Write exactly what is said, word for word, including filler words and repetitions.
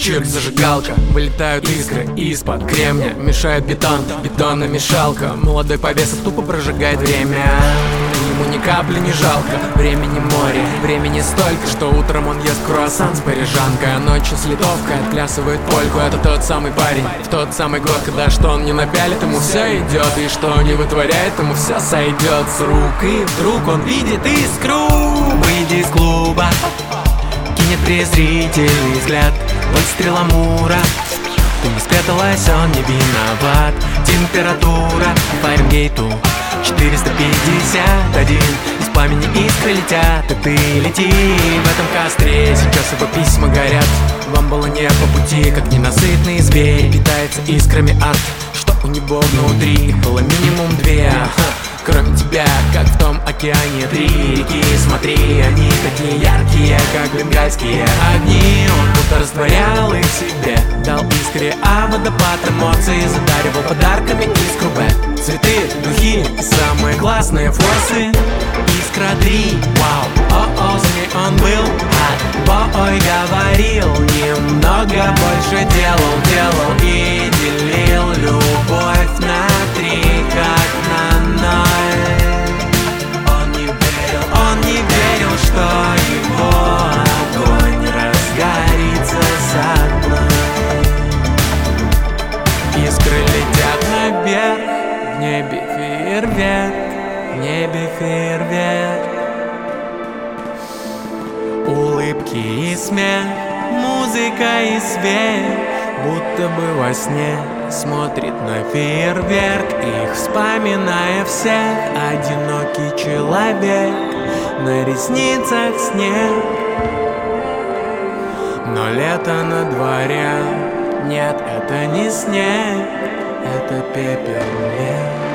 чирк, зажигалка. Вылетают искры из-под кремня, мешает бетон, бетономешалка. Молодой повеса тупо прожигает время, ему ни капли не жалко. Времени море, времени столько, что утром он ест круассан с парижанкой, а ночью с литовкой отплясывает польку. Это тот самый парень, в тот самый год, когда что он не напялит, ему все идет, и что не вытворяет, ему все сойдет с рук. И вдруг он видит искру. Выйди из клуба, кинет презрительный взгляд, выстрел Амура. Ты не спряталась, он не виноват. Температура Фаренгейту четыреста пятьдесят один. Из пламени искры летят, и ты лети в этом костре. Сейчас его письма горят, вам было не по пути, как ненасытный зверь. Питается искрами ад, что у него внутри было минимум две. Кроме тебя, как в том океане, три реки. Смотри, они такие яркие, как бенгальские огни. Он будто растворял их в себе, дал искре, а водопад эмоций задаривал подарками искру Б. Цветы, духи и самые классные форсы. Искра три, вау, о-о, за ней он был hot boy. Говорил немного, больше делал, делал и делил любовь на три, как на ноль. Он не верил, он не верил, что его огонь разгорится со мной. Искры летят наверх, в небе фейерверк, в небе фейерверк. Улыбки и смех, музыка и свет, будто бы во сне смотрит на фейерверк, их вспоминая всех. Одинокий человек, на ресницах снег, но лето на дворе. Нет, это не снег, это пепел лет.